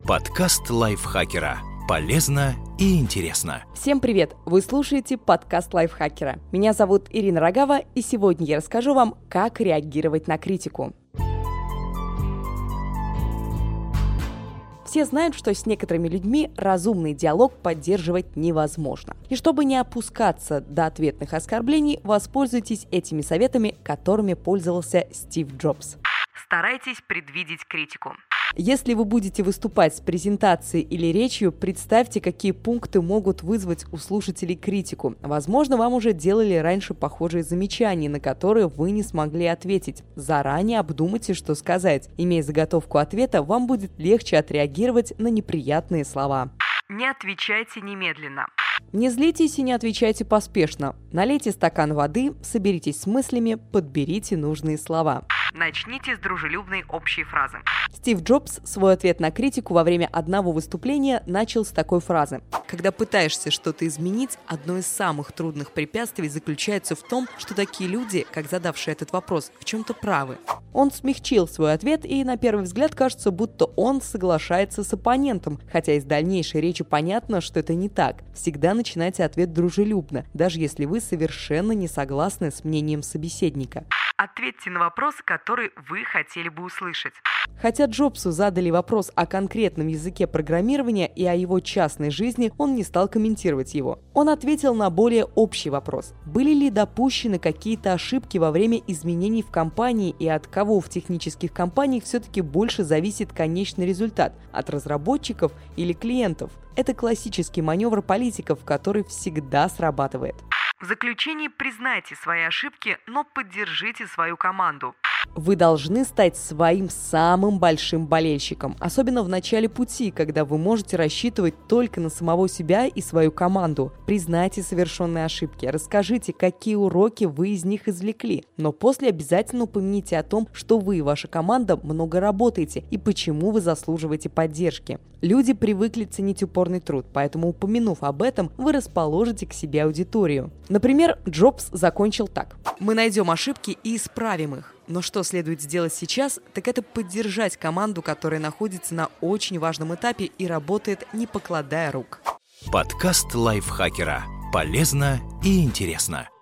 Подкаст лайфхакера. Полезно и интересно. Всем привет! Вы слушаете подкаст лайфхакера. Меня зовут Ирина Рогава, и сегодня я расскажу вам, как реагировать на критику. Все знают, что с некоторыми людьми разумный диалог поддерживать невозможно. И чтобы не опускаться до ответных оскорблений, воспользуйтесь этими советами, которыми пользовался Стив Джобс. Старайтесь предвидеть критику. Если вы будете выступать с презентацией или речью, представьте, какие пункты могут вызвать у слушателей критику. Возможно, вам уже делали раньше похожие замечания, на которые вы не смогли ответить. Заранее обдумайте, что сказать. Имея заготовку ответа, вам будет легче отреагировать на неприятные слова. Не отвечайте немедленно. Не злитесь и не отвечайте поспешно. Налейте стакан воды, соберитесь с мыслями, подберите нужные слова. Начните с дружелюбной общей фразы. Стив Джобс свой ответ на критику во время одного выступления начал с такой фразы. Когда пытаешься что-то изменить, одно из самых трудных препятствий заключается в том, что такие люди, как задавшие этот вопрос, в чем-то правы. Он смягчил свой ответ, и на первый взгляд кажется, будто он соглашается с оппонентом, хотя из дальнейшей речи понятно, что это не так. Всегда начинайте ответ дружелюбно, даже если вы совершенно не согласны с мнением собеседника. Ответьте на вопрос, который вы хотели бы услышать. Хотя Джобсу задали вопрос о конкретном языке программирования и о его частной жизни, он не стал комментировать его. Он ответил на более общий вопрос. Были ли допущены какие-то ошибки во время изменений в компании и от кого в технических компаниях все-таки больше зависит конечный результат – от разработчиков или клиентов? Это классический маневр политиков, который всегда срабатывает. В заключении признайте свои ошибки, но поддержите свою команду. Вы должны стать своим самым большим болельщиком, особенно в начале пути, когда вы можете рассчитывать только на самого себя и свою команду. Признайте совершенные ошибки, расскажите, какие уроки вы из них извлекли, но после обязательно упомяните о том, что вы и ваша команда много работаете и почему вы заслуживаете поддержки. Люди привыкли ценить упорный труд, поэтому, упомянув об этом, вы расположите к себе аудиторию. Например, Джобс закончил так. Мы найдем ошибки и исправим их. Но что следует сделать сейчас, так это поддержать команду, которая находится на очень важном этапе и работает, не покладая рук. Подкаст лайфхакера. Полезно и интересно.